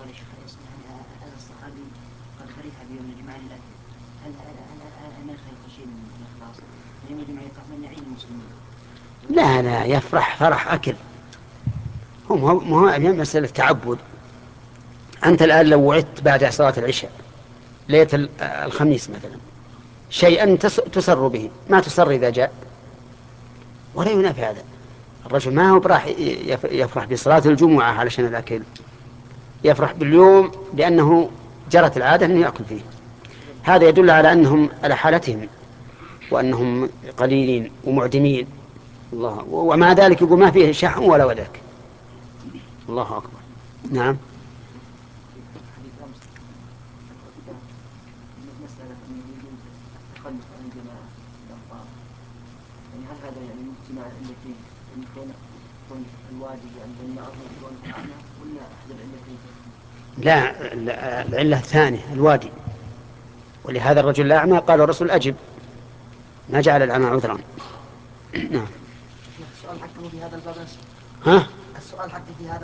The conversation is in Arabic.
قال الشيخ اسمه هذا الصحابي قد فرح بيوم الجمعة للأكل، هل ما يخالف شيء من الإخلاص؟ يوم الجمعة يقصد يعين المسلمين. لا لا، يفرح فرح أكل. هو مسألة تعبد. أنت الآن لو وعدت بعد صلاة العشاء ليلة الخميس مثلا شيئا تسر به، ما تسر إذا جاء، ولا ينافي هذا. الرجل ما هو براح يفرح بصلاة الجمعة علشان الأكل، يفرح باليوم لأنه جرت العادة أنه يأكل فيه. هذا يدل على أنهم على حالتهم وأنهم قليلين ومعدمين. الله، ومع ذلك يقول ما فيه شحم ولا ودك. الله أكبر. نعم. حديث أمس مسألة أنه يجوز التخلف عن الجماعة الأنصار، يعني هل هذا يعني اجتماع العلتين، يعني يكون الواجب يعني لما أظهر يكون أعمى، ولا أحد العلتين؟ لا، العلة الثانية الوادي، ولهذا الرجل الأعمى قال الرسول أجب، ما جعل الأعمى عذرا. نعم. السؤال حقه في هذا الباب. ها؟ السؤال حقه في هذا